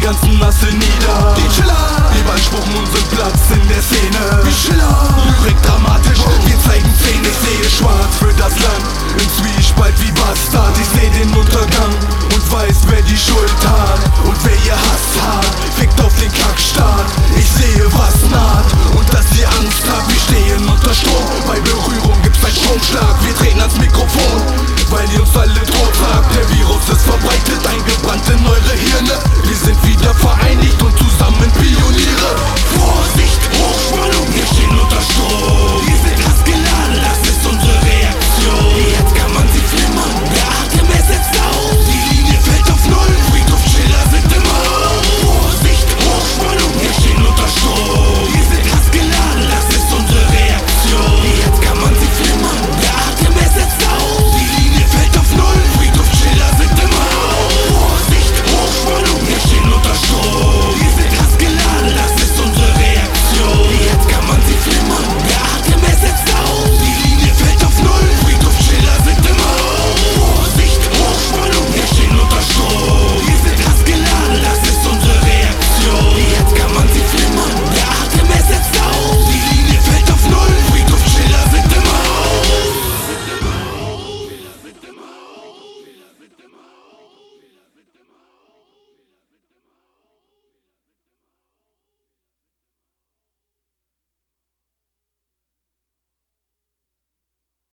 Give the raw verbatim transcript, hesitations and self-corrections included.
ganzen Masse nieder. Die Chiller, wir beanspruchen unseren Platz in der Szene. Wir Chiller, Lyrik dramatisch, wir zeigen Zähne. Ich sehe schwarz für das Land, im Zwiespalt wie Bastard. Ich seh den Untergang und weiß, wer die Schuld hat und wer ihr Hass hat. Fickt auf den Kackstaat, ich sehe was naht und dass ihr Angst habt. Wir stehen unter Strom, bei Berührung gibt's einen Stromschlag. Wir treten ans Mikrofon, weil ihr uns alle tot sagt. Der Virus ist verbreitet, eingebrannt in eure Hirne. Wir sind wieder vereint.